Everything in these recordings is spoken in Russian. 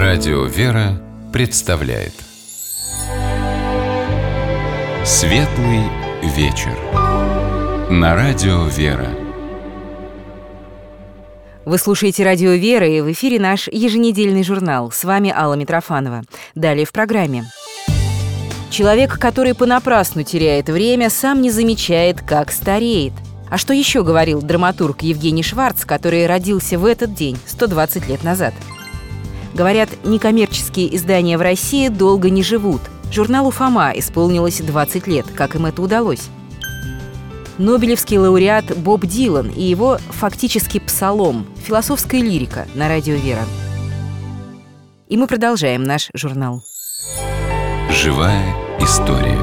Радио «Вера» представляет Светлый вечер на Радио «Вера». Вы слушаете «Радио Вера», и в эфире наш еженедельный журнал. С вами Алла Митрофанова. Далее в программе. Человек, который понапрасну теряет время, сам не замечает, как стареет. А что еще говорил драматург Евгений Шварц, который родился в этот день, 120 лет назад? Говорят, некоммерческие издания в России долго не живут. Журналу «Фома» исполнилось 20 лет. Как им это удалось? Нобелевский лауреат Боб Дилан и его фактически псалом, философская лирика на Радио «Вера». И мы продолжаем наш журнал. Живая история.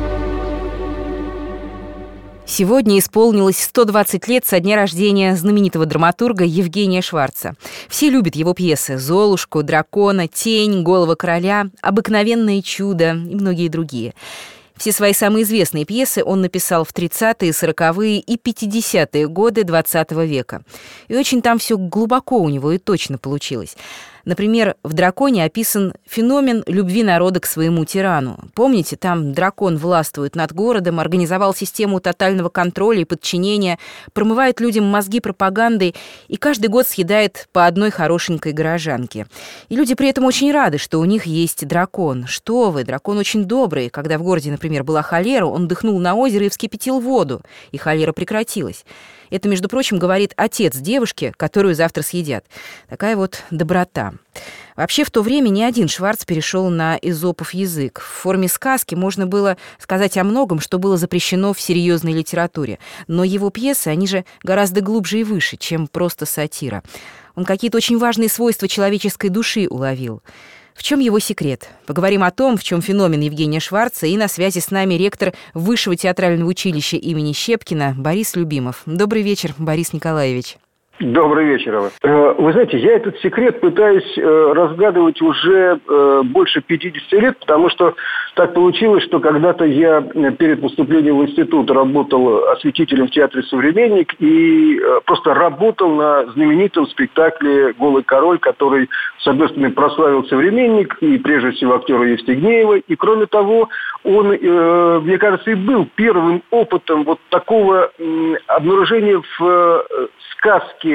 Сегодня исполнилось 120 лет со дня рождения знаменитого драматурга Евгения Шварца. Все любят его пьесы «Золушку», «Дракона», «Тень», «Голова короля», «Обыкновенное чудо» и многие другие. Все свои самые известные пьесы он написал в 30-е, 40-е и 50-е годы XX века. И очень там все глубоко у него и точно получилось. Например, в «Драконе» описан феномен любви народа к своему тирану. Помните, там дракон властвует над городом, организовал систему тотального контроля и подчинения, промывает людям мозги пропагандой и каждый год съедает по одной хорошенькой горожанке. И люди при этом очень рады, что у них есть дракон. Что вы, дракон очень добрый. Когда в городе, например, была холера, он дыхнул на озеро и вскипятил воду, и холера прекратилась. Это, между прочим, говорит отец девушки, которую завтра съедят. Такая вот доброта. Вообще, в то время ни один Шварц перешел на эзопов язык. В форме сказки можно было сказать о многом, что было запрещено в серьезной литературе. Но его пьесы, они же гораздо глубже и выше, чем просто сатира. Он какие-то очень важные свойства человеческой души уловил. В чем его секрет? Поговорим о том, в чем феномен Евгения Шварца, и на связи с нами ректор Высшего театрального училища имени Щепкина Борис Любимов. Добрый вечер, Борис Николаевич. Добрый вечер, Алла. Вы знаете, я этот секрет пытаюсь разгадывать уже больше 50 лет, потому что так получилось, что когда-то я перед поступлением в институт работал осветителем в театре «Современник» и просто работал на знаменитом спектакле «Голый король», который, с одной стороны, прославил «Современник» и, прежде всего, актера Евстигнеева. И, кроме того, он, мне кажется, и был первым опытом вот такого обнаружения в сказке,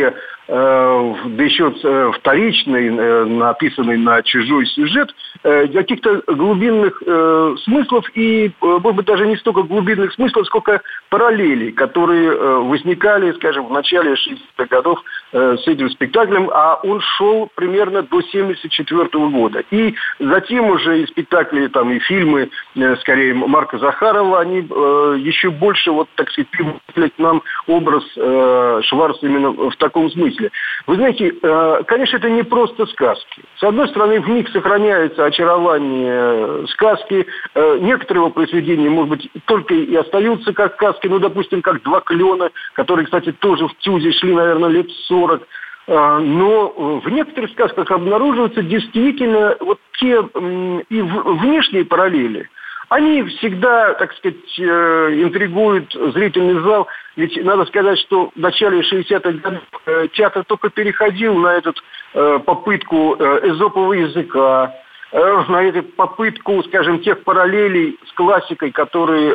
да еще вторичный, написанный на чужой сюжет, каких-то глубинных смыслов и, может быть, даже не столько глубинных смыслов, сколько параллелей, которые возникали, скажем, в начале 60-х годов с этим спектаклем, а он шел примерно до 1974 года. И затем уже и спектакли, там, и фильмы, скорее, Марка Захарова, они еще больше, вот, так сказать, привлекли нам образ Шварца именно в таком смысле. Вы знаете, конечно, это не просто сказки. С одной стороны, в них сохраняется очарование сказки. Некоторые его произведения, может быть, только и остаются как сказки. Ну, допустим, как «Два клена», которые, кстати, тоже в ТЮЗе шли, наверное, лет 40. Но в некоторых сказках обнаруживаются действительно вот те и внешние параллели. Они всегда, так сказать, интригуют зрительный зал. Ведь надо сказать, что в начале 60-х годов театр только переходил на эту попытку эзопового языка, на эту попытку, скажем, тех параллелей с классикой, которые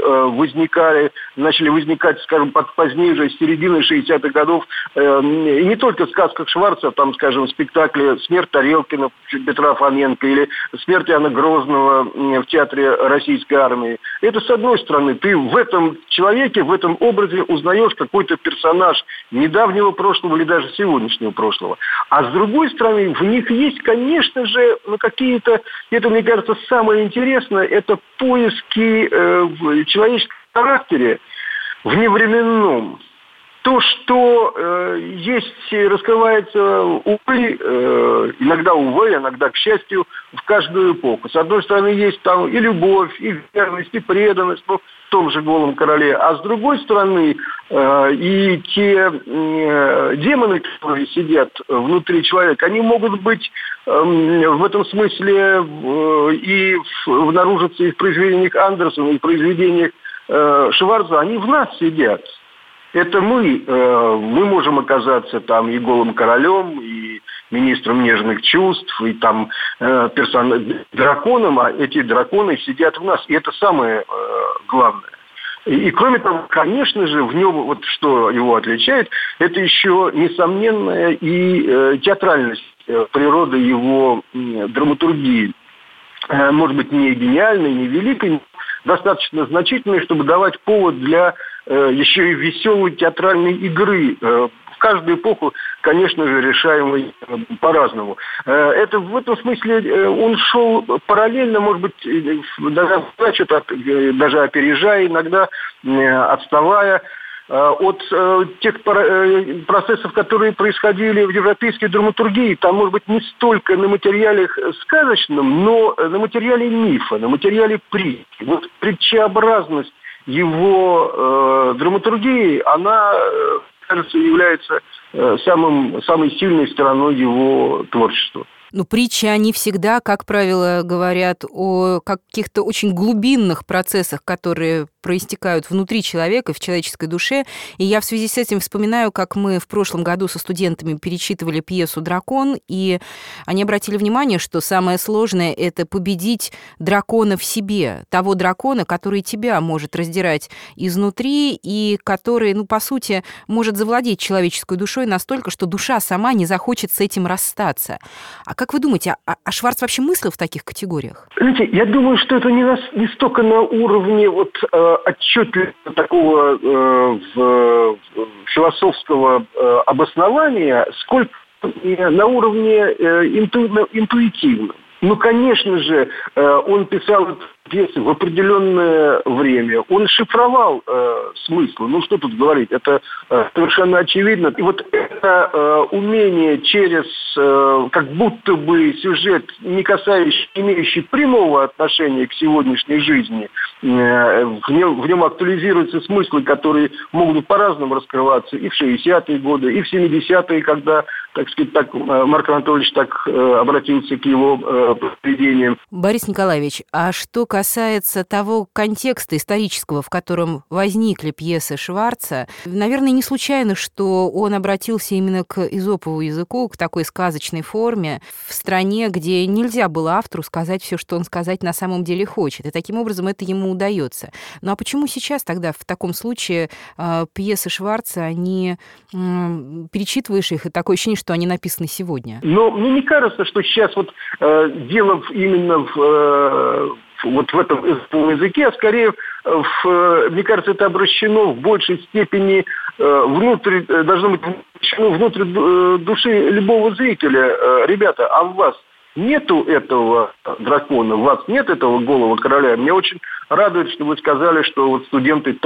начали возникать, скажем, позднее уже, с середины 60-х годов. И не только в сказках Шварца, там, скажем, в спектакле «Смерть Тарелкина» Петра Фоменко или «Смерть Иоанна Грозного» в театре Российской армии. Это с одной стороны. Ты в этом человеке, в этом образе узнаешь какой-то персонаж недавнего прошлого или даже сегодняшнего прошлого. А с другой стороны, в них есть, конечно же, какие-то. Это, мне кажется, самое интересное, это поиски в человеческом характере вневременном. То, что есть, раскрывается, увы, иногда, к счастью, в каждую эпоху. С одной стороны, есть там и любовь, и верность, и преданность, в том же «Голом короле». А с другой стороны, и те демоны, которые сидят внутри человека, они могут быть в этом смысле и обнаружиться и в произведениях Андерсона, и в произведениях Шварца. Они в нас сидят. Это мы можем оказаться там и «Голым королем», и министром нежных чувств и там драконом, а эти драконы сидят в нас. И это самое главное. И кроме того, конечно же, в нем, вот что его отличает, это еще несомненная и театральность природы его драматургии. Может быть, не гениальной, не великой, но достаточно значительной, чтобы давать повод для еще и веселой театральной игры. В каждую эпоху, конечно же, решаемой по-разному. Это в этом смысле он шел параллельно, может быть, даже опережая, иногда отставая от тех процессов, которые происходили в европейской драматургии. Там, может быть, не столько на материале сказочном, но на материале мифа, на материале притчи. Вот притчеобразность его драматургии, она, кажется, является самой сильной стороной его творчества. Ну, притчи, они всегда, как правило, говорят о каких-то очень глубинных процессах, которые проистекают внутри человека, в человеческой душе. И я в связи с этим вспоминаю, как мы в прошлом году со студентами перечитывали пьесу «Дракон», и они обратили внимание, что самое сложное — это победить дракона в себе, того дракона, который тебя может раздирать изнутри и который, по сути, может завладеть человеческой душой настолько, что душа сама не захочет с этим расстаться. А как вы думаете, а Шварц вообще мыслил в таких категориях? Знаете, я думаю, что это не столько на уровне отчетливого такого философского обоснования, сколько на уровне интуитивном. Конечно же, он писал эту пьесу в определенное время. Он шифровал смыслы. Что тут говорить? Это совершенно очевидно. И вот это умение через как будто бы сюжет, не имеющий прямого отношения к сегодняшней жизни, в нем актуализируются смыслы, которые могут по-разному раскрываться и в 60-е годы, и в 70-е, когда, Марк Анатольевич обратился к его произведениям. Борис Николаевич, а что касается того контекста исторического, в котором возникли пьесы Шварца, наверное, не случайно, что он обратился именно к эзопову языку, к такой сказочной форме, в стране, где нельзя было автору сказать все, что он сказать на самом деле хочет. И таким образом это ему удается. А почему сейчас тогда в таком случае пьесы Шварца, они перечитываешь их, и такое ощущение, что они написаны сегодня? Но мне не кажется, что сейчас дело именно в этом языке, а скорее, мне кажется, это обращено в большей степени должно быть внутрь души любого зрителя. Ребята, а в вас нету этого дракона, у вас нет этого голого короля? Меня очень радует, что вы сказали, что студенты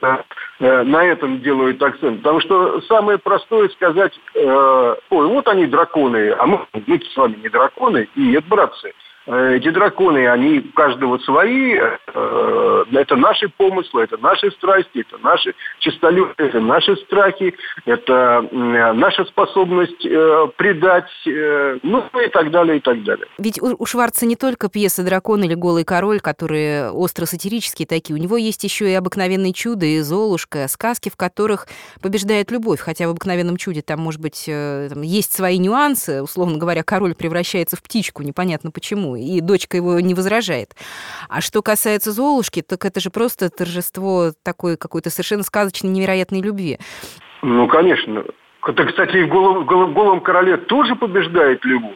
на этом делают акцент. Потому что самое простое сказать, они драконы, а мы с вами не драконы. И нет, братцы, эти драконы, они у каждого свои, это наши помыслы, это наши страсти, это наши честолюбие, это наши страхи, это наша способность предать, и так далее, и так далее. Ведь у Шварца не только пьеса «Дракон» или «Голый король», которые остро-сатирические такие, у него есть еще и «Обыкновенное чудо», и «Золушка», сказки, в которых побеждает любовь, хотя в «Обыкновенном чуде» там, может быть, есть свои нюансы, условно говоря, король превращается в птичку, непонятно почему, и дочка его не возражает. А что касается «Золушки», так это же просто торжество такой какой-то совершенно сказочной, невероятной любви. Конечно. Кстати, и в «Голом короле» тоже побеждает любовь.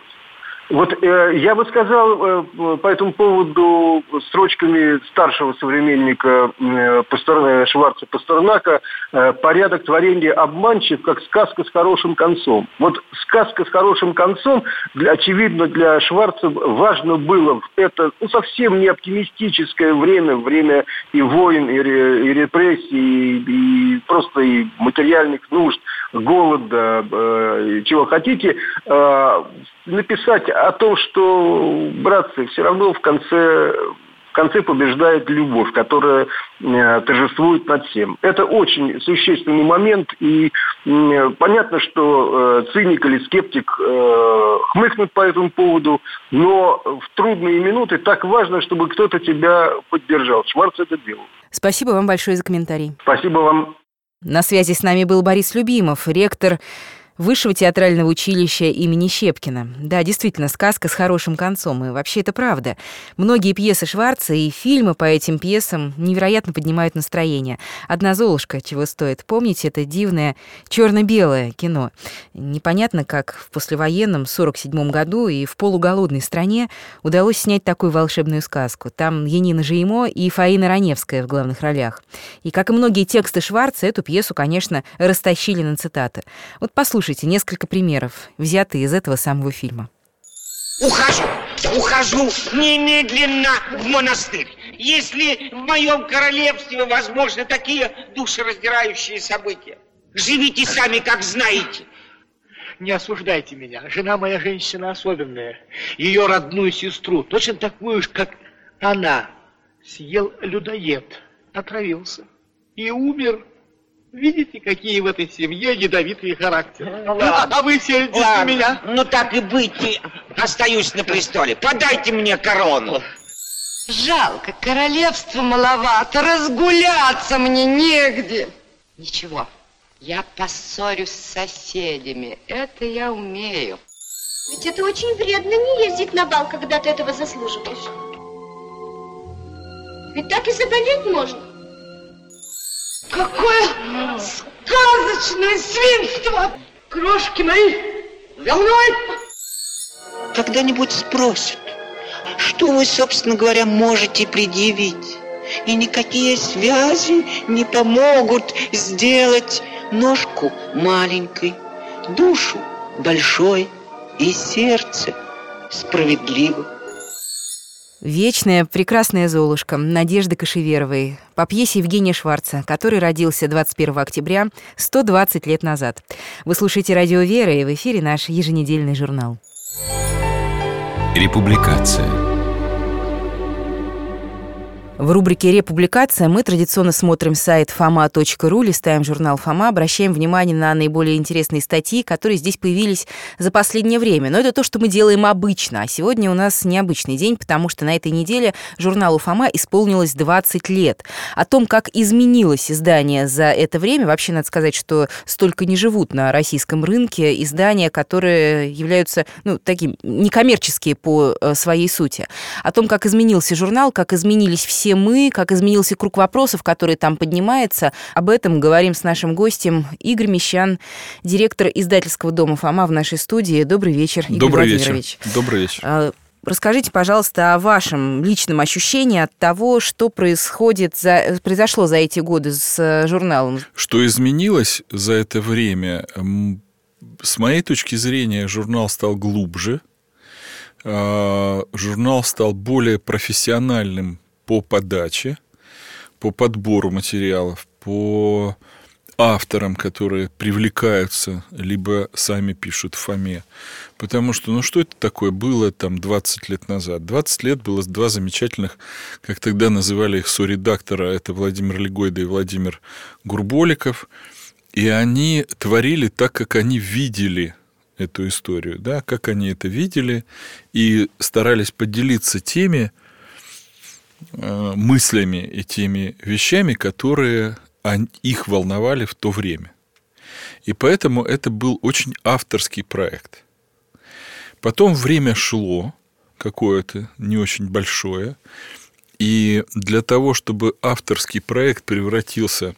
Я бы сказал по этому поводу строчками старшего современника Шварца Пастернака: порядок творения обманчив, как сказка с хорошим концом. Сказка с хорошим концом, очевидно, для Шварца важно было в это совсем не оптимистическое время и войн, и репрессий, и просто и материальных нужд, голода, чего хотите, написать о том, что, братцы, все равно в конце побеждает любовь, которая торжествует над всем. Это очень существенный момент, и понятно, что циник или скептик хмыкнут по этому поводу, но в трудные минуты так важно, чтобы кто-то тебя поддержал. Шварц это делал. Спасибо вам большое за комментарий. Спасибо вам. На связи с нами был Борис Любимов, ректор Высшего театрального училища имени Щепкина. Да, действительно, сказка с хорошим концом, и вообще это правда. Многие пьесы Шварца и фильмы по этим пьесам невероятно поднимают настроение. «Одна Золушка» чего стоит. Помните, это дивное черно-белое кино. Непонятно, как в послевоенном 1947 году и в полуголодной стране удалось снять такую волшебную сказку. Там Янина Жеймо и Фаина Раневская в главных ролях. И, как и многие тексты Шварца, эту пьесу, конечно, растащили на цитаты. Вот послушайте несколько примеров, взятые из этого самого фильма. Ухожу немедленно в монастырь. Если в моем королевстве возможны такие душераздирающие события, живите сами, как знаете. Не осуждайте меня. Жена моя женщина особенная. Ее родную сестру, точно такую же, как она, съел людоед, отравился и умер. Видите, какие в этой семье ядовитые характеры. А вы сердитесь на меня? Ну так и быть, остаюсь на престоле. Подайте мне корону. Жалко, королевства маловато, разгуляться мне негде. Ничего, я поссорюсь с соседями, это я умею. Ведь это очень вредно не ездить на бал, когда ты этого заслуживаешь. Ведь так и заболеть можно. Какое сказочное свинство! Крошки мои, за мной! Когда-нибудь спросят, что вы, собственно говоря, можете предъявить. И никакие связи не помогут сделать ножку маленькой, душу большой и сердце справедливым. «Вечная прекрасная Золушка» Надежды Кошеверовой по пьесе Евгения Шварца, который родился 21 октября 120 лет назад. Вы слушаете «Радио Вера», и в эфире наш еженедельный журнал. Републикация. В рубрике «Републикация» мы традиционно смотрим сайт foma.ru, листаем журнал «Фома», обращаем внимание на наиболее интересные статьи, которые здесь появились за последнее время. Но это то, что мы делаем обычно. А сегодня у нас необычный день, потому что на этой неделе журналу «Фома» исполнилось 20 лет. О том, как изменилось издание за это время, вообще надо сказать, что столько не живут на российском рынке издания, которые являются, таким некоммерческие по своей сути. О том, как изменился журнал, как изменились все мы, как изменился круг вопросов, который там поднимается. Об этом говорим с нашим гостем Игорь Мещан, директор издательского дома «Фома» в нашей студии. Добрый вечер, Игорь Владимирович. Добрый вечер. Расскажите, пожалуйста, о вашем личном ощущении от того, что произошло за эти годы с журналом. Что изменилось за это время? С моей точки зрения, журнал стал глубже, журнал стал более профессиональным по подаче, по подбору материалов, по авторам, которые привлекаются, либо сами пишут в «Фоме». Потому что, что это такое было 20 лет назад? 20 лет было два замечательных, как тогда называли их соредактора, это Владимир Легойда и Владимир Гурболиков, и они творили так, как они видели эту историю, да, как они это видели, и старались поделиться теми мыслями и теми вещами, которые их волновали в то время. И поэтому это был очень авторский проект. Потом время шло, какое-то не очень большое, и для того, чтобы авторский проект превратился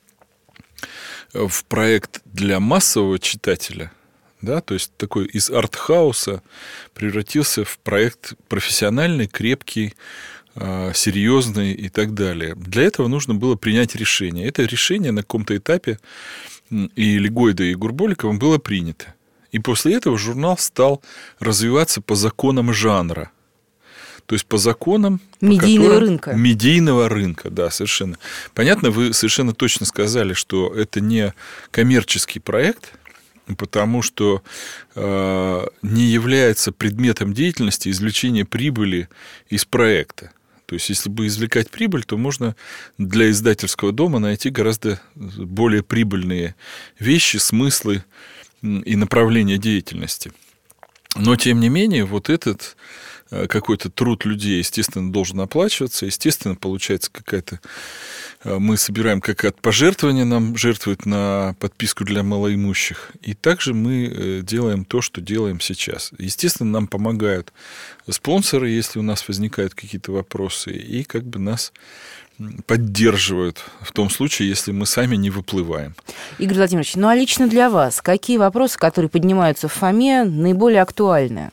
в проект для массового читателя, да, то есть такой из артхауса превратился в проект профессиональный, крепкий, серьезный и так далее. Для этого нужно было принять решение. Это решение на каком-то этапе и Легойда, и Гурболиковым было принято. И после этого журнал стал развиваться по законам жанра. То есть по законам медийного рынка, да, совершенно. Понятно, вы совершенно точно сказали, что это не коммерческий проект, потому что не является предметом деятельности извлечение прибыли из проекта. То есть, если бы извлекать прибыль, то можно для издательского дома найти гораздо более прибыльные вещи, смыслы и направления деятельности. Но, тем не менее, вот этот какой-то труд людей, естественно, должен оплачиваться, естественно, получается какая-то... Мы собираем какое-то пожертвование, нам жертвуют на подписку для малоимущих. И также мы делаем то, что делаем сейчас. Естественно, нам помогают спонсоры, если у нас возникают какие-то вопросы, и как бы нас поддерживают в том случае, если мы сами не выплываем. Игорь Владимирович, ну а лично для вас, какие вопросы, которые поднимаются в ФОМе, наиболее актуальны?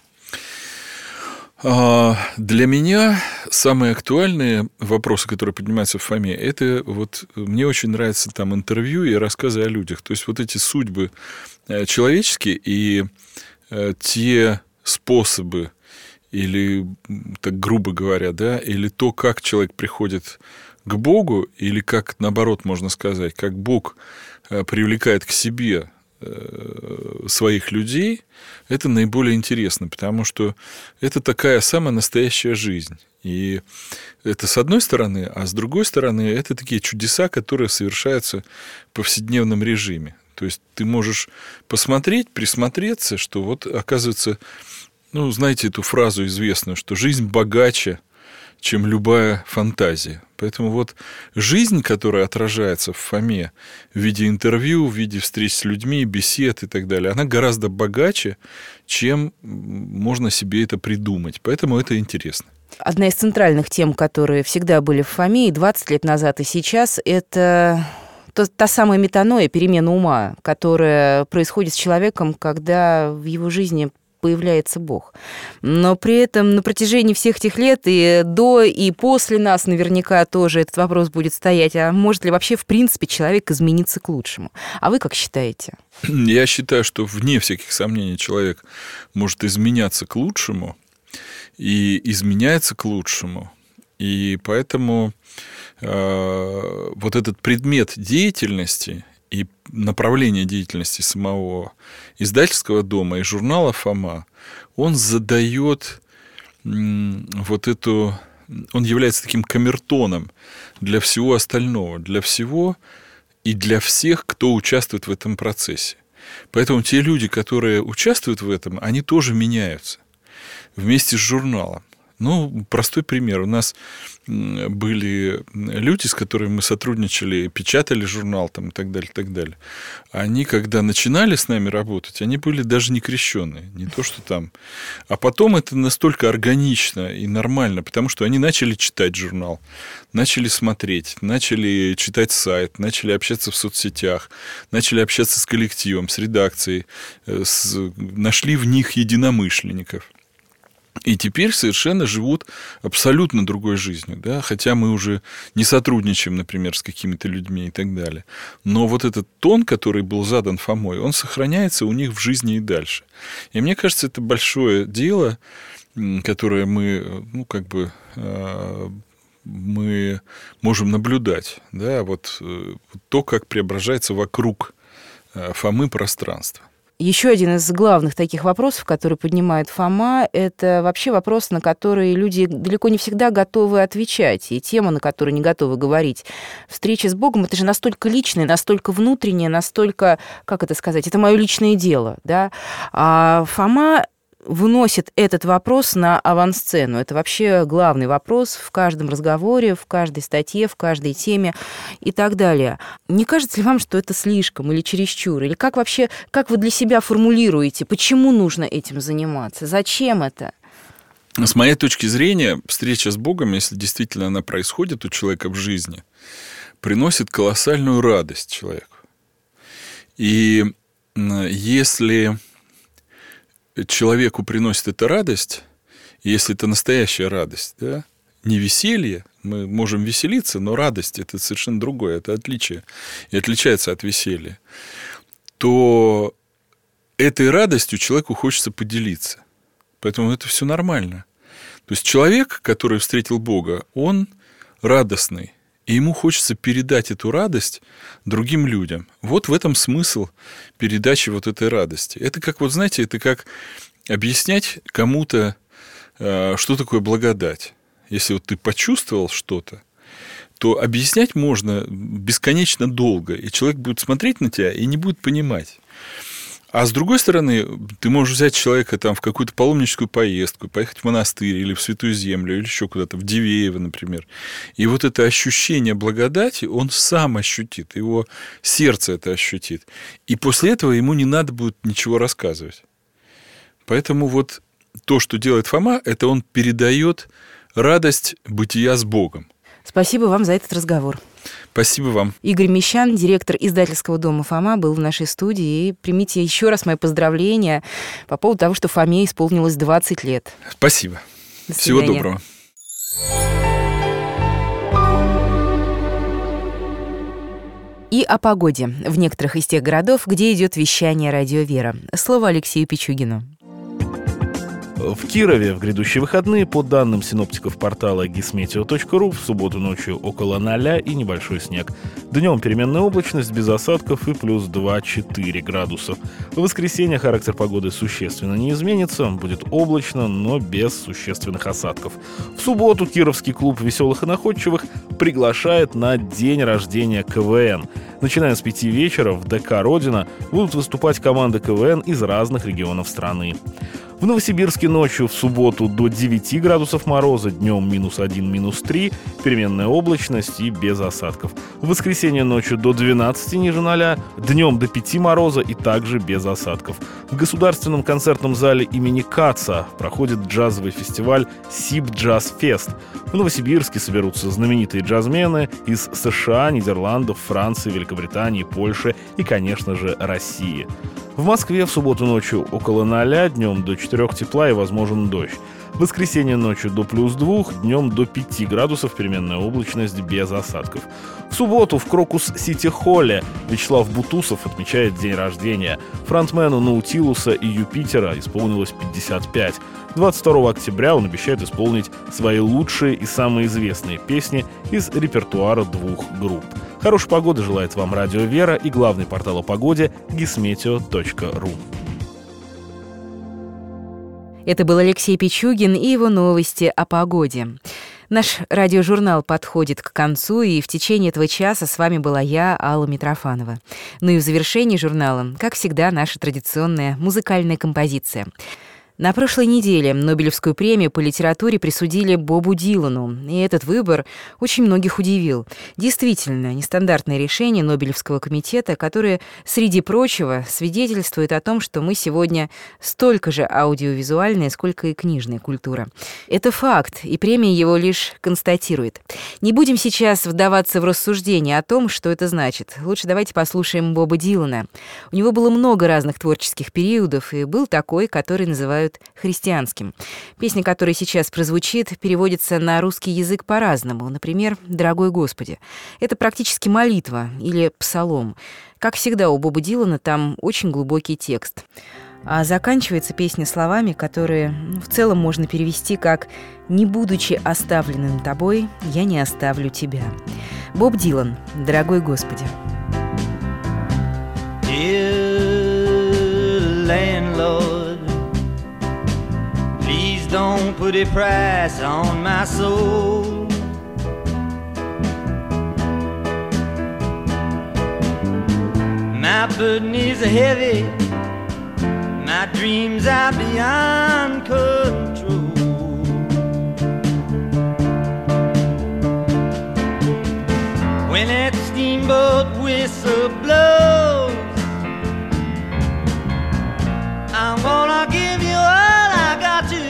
Для меня самые актуальные вопросы, которые поднимаются в ФОМе, это вот мне очень нравятся там интервью и рассказы о людях. То есть вот эти судьбы человеческие и те способы, или, так грубо говоря, да, или то, как человек приходит к Богу, или как, наоборот, можно сказать, как Бог привлекает к себе своих людей, это наиболее интересно, потому что это такая самая настоящая жизнь. И это с одной стороны, а с другой стороны, это такие чудеса, которые совершаются в повседневном режиме. То есть ты можешь посмотреть, присмотреться, что вот, оказывается, ну, знаете эту фразу известную, что жизнь богаче, чем любая фантазия. Поэтому вот жизнь, которая отражается в ФОМе в виде интервью, в виде встреч с людьми, бесед и так далее, она гораздо богаче, чем можно себе это придумать. Поэтому это интересно. Одна из центральных тем, которые всегда были в ФОМе и 20 лет назад, и сейчас, это та самая метаноя, перемена ума, которая происходит с человеком, когда в его жизни появляется Бог. Но при этом на протяжении всех этих лет и до, и после нас наверняка тоже этот вопрос будет стоять. А может ли вообще, в принципе, человек измениться к лучшему? А вы как считаете? Я считаю, что вне всяких сомнений человек может изменяться к лучшему и изменяется к лучшему. И поэтому вот этот предмет деятельности и направление деятельности самого издательского дома и журнала «Фома», он задает вот эту... Он является таким камертоном для всего остального, для всего и для всех, кто участвует в этом процессе. Поэтому те люди, которые участвуют в этом, они тоже меняются вместе с журналом. Ну, простой пример. У нас были люди, с которыми мы сотрудничали, печатали журнал там, и так далее, и так далее. Они, когда начинали с нами работать, они были даже не крещенные, не то что там. А потом это настолько органично и нормально, потому что они начали читать журнал, начали смотреть, начали читать сайт, начали общаться в соцсетях, начали общаться с коллективом, с редакцией, нашли в них единомышленников. И теперь совершенно живут абсолютно другой жизнью, да? Хотя мы уже не сотрудничаем, например, с какими-то людьми и так далее. Но вот этот тон, который был задан Фомой, он сохраняется у них в жизни и дальше. И мне кажется, это большое дело, которое мы, ну, как бы, мы можем наблюдать, да? Вот то, как преображается вокруг Фомы пространство. Еще один из главных таких вопросов, который поднимает Фома, это вообще вопрос, на который люди далеко не всегда готовы отвечать, и тема, на которую не готовы говорить. Встреча с Богом — это же настолько личное, настолько внутреннее, настолько, как это сказать, это мое личное дело, да? А Фома выносит этот вопрос на авансцену. Это вообще главный вопрос в каждом разговоре, в каждой статье, в каждой теме и так далее. Не кажется ли вам, что это слишком или чересчур? Или как вообще, как вы для себя формулируете, почему нужно этим заниматься? Зачем это? С моей точки зрения, встреча с Богом, если действительно она происходит у человека в жизни, приносит колоссальную радость человеку. И если человеку приносит это радость, если это настоящая радость, да, не веселье, мы можем веселиться, но радость – это совершенно другое, это отличие, и отличается от веселья, то этой радостью человеку хочется поделиться. Поэтому это все нормально. То есть человек, который встретил Бога, он радостный, и ему хочется передать эту радость другим людям. Вот в этом смысл передачи вот этой радости. Это как, вот знаете, это как объяснять кому-то, что такое благодать. Если вот ты почувствовал что-то, то объяснять можно бесконечно долго, и человек будет смотреть на тебя и не будет понимать. А с другой стороны, ты можешь взять человека там в какую-то паломническую поездку, поехать в монастырь или в Святую Землю, или еще куда-то, в Дивеево, например. И вот это ощущение благодати он сам ощутит, его сердце это ощутит. И после этого ему не надо будет ничего рассказывать. Поэтому вот то, что делает Фома, это он передает радость бытия с Богом. Спасибо вам за этот разговор. Спасибо вам. Игорь Мещан, директор издательского дома «Фома», был в нашей студии. И примите еще раз мои поздравления по поводу того, что Фоме исполнилось 20 лет. Спасибо. Всего доброго. И о погоде в некоторых из тех городов, где идет вещание «Радио Вера». Слово Алексею Пичугину. В Кирове в грядущие выходные, по данным синоптиков портала gismeteo.ru, в субботу ночью около 0 и небольшой снег. Днем переменная облачность без осадков и плюс 2-4 градуса. В воскресенье характер погоды существенно не изменится, будет облачно, но без существенных осадков. В субботу Кировский клуб веселых и находчивых приглашает на день рождения КВН. Начиная с 5 вечера в ДК «Родина» будут выступать команды КВН из разных регионов страны. В Новосибирске ночью в субботу до 9 градусов мороза, днем -1, -3, переменная облачность и без осадков. В воскресенье ночью до 12 ниже 0, днем до 5 мороза и также без осадков. В Государственном концертном зале имени Каца проходит джазовый фестиваль «Сиб Джаз Фест». В Новосибирске соберутся знаменитые джазмены из США, Нидерландов, Франции, Великобритании, Польши и, конечно же, России. В Москве в субботу ночью около 0, днем до 4 тепла и возможен дождь. В воскресенье ночью до +2, днем до 5 градусов, переменная облачность без осадков. В субботу в Крокус-Сити-Холле Вячеслав Бутусов отмечает день рождения. Фронтмену Наутилуса и Юпитера исполнилось 55. 22 октября он обещает исполнить свои лучшие и самые известные песни из репертуара 2 групп. Хорошей погоды желает вам Радио Вера и главный портал о погоде gismeteo.ru. Это был Алексей Пичугин и его новости о погоде. Наш радиожурнал подходит к концу, и в течение этого часа с вами была я, Алла Митрофанова. Ну и в завершении журнала, как всегда, наша традиционная музыкальная композиция. На прошлой неделе Нобелевскую премию по литературе присудили Бобу Дилану, и этот выбор очень многих удивил. Действительно, нестандартное решение Нобелевского комитета, которое, среди прочего, свидетельствует о том, что мы сегодня столько же аудиовизуальная, сколько и книжная культура. Это факт, и премия его лишь констатирует. Не будем сейчас вдаваться в рассуждения о том, что это значит. Лучше давайте послушаем Боба Дилана. У него было много разных творческих периодов, и был такой, который называют христианским. Песня, которая сейчас прозвучит, переводится на русский язык по-разному. Например, «Дорогой Господи». Это практически молитва или псалом. Как всегда у Боба Дилана там очень глубокий текст. А заканчивается песня словами, которые в целом можно перевести как «Не будучи оставленным тобой, я не оставлю тебя». Боб Дилан, «Дорогой Господи». Don't put a price on my soul. My burden is heavy, my dreams are beyond control. When that steamboat whistle blows, I'm gonna give you all I got to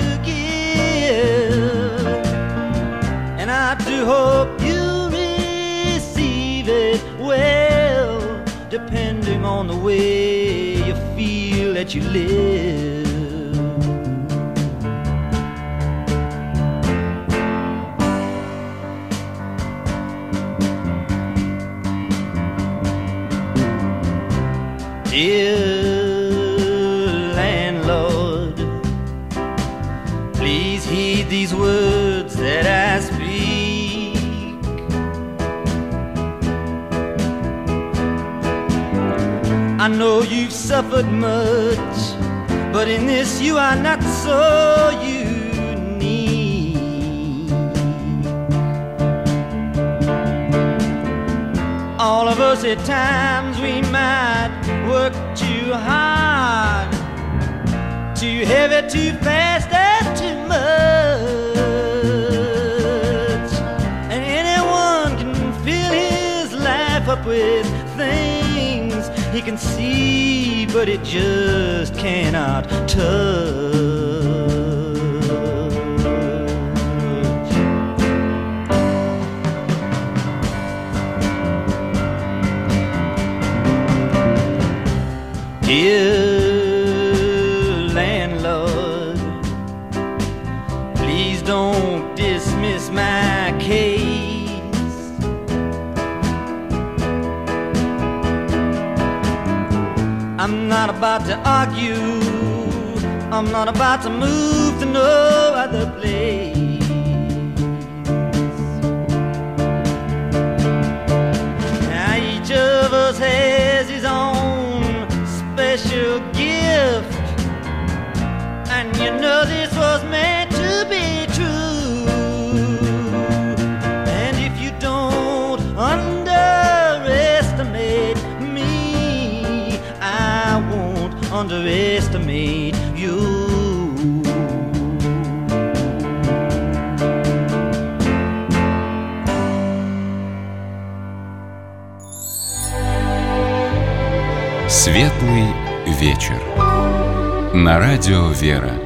give, and I do hope you receive it well, depending on the way you feel that you live. Dear landlord, please heed these words that I speak. I know you've suffered much, but in this you are not so unique. All of us at times we might work too hard too heavy, too fast, and too much. And anyone can fill his life up with things he can see, but it just cannot touch. Dear landlord, please don't dismiss my case. I'm not about to argue, I'm not about to move to no other place. Now each of us has his own special gift, and you know this was meant to be true. And if you don't underestimate me, I won't underestimate you. Светлый вечер. На радио «Вера».